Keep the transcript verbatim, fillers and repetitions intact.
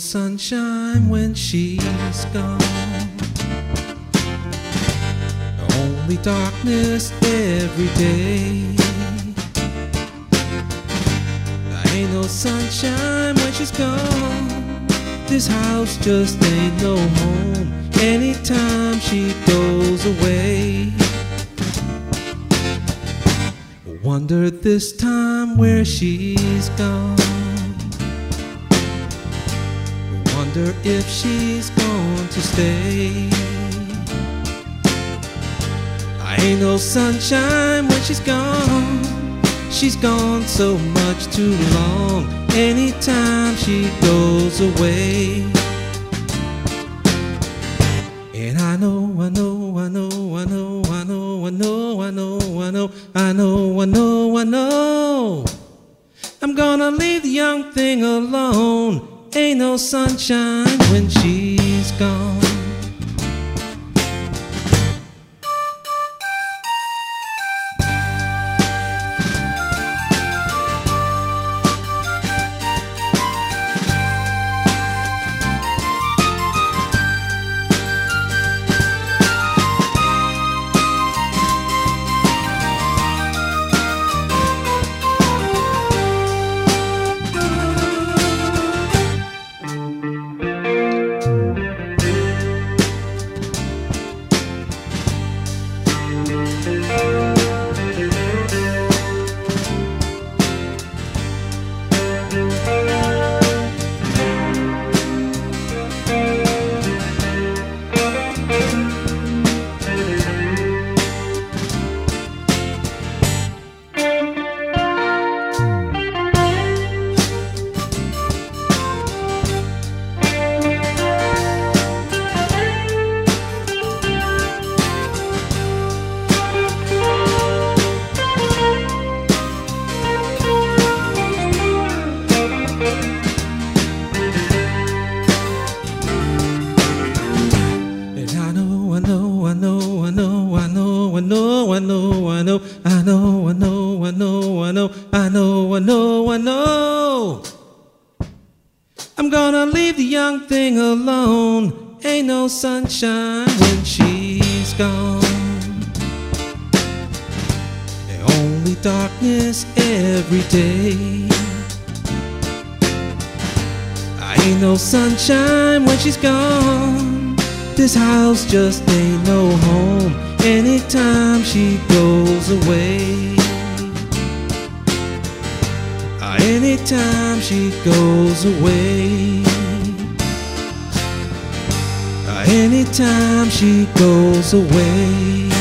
sunshine when she's gone. Only darkness every day. Ain't no sunshine when she's gone. This house just ain't no home anytime she goes away. Wonder this time where she's gone. Wonder if she's going to stay. Ain't no sunshine when she's gone. She's gone so much too long anytime she goes away. And I know, I know, I know, I know, I know, I know, I know, I know, I know, I know, I know I'm gonna leave the young thing alone. Ain't no sunshine when she's gone. I know, I know, I know, I know, I know, I know, I know, I know, I know I'm gonna leave the young thing alone. Ain't no sunshine when she's gone. Only darkness every day. Ain't no sunshine when she's gone. This house just ain't no home anytime she goes away. Anytime she goes away. Anytime she goes away.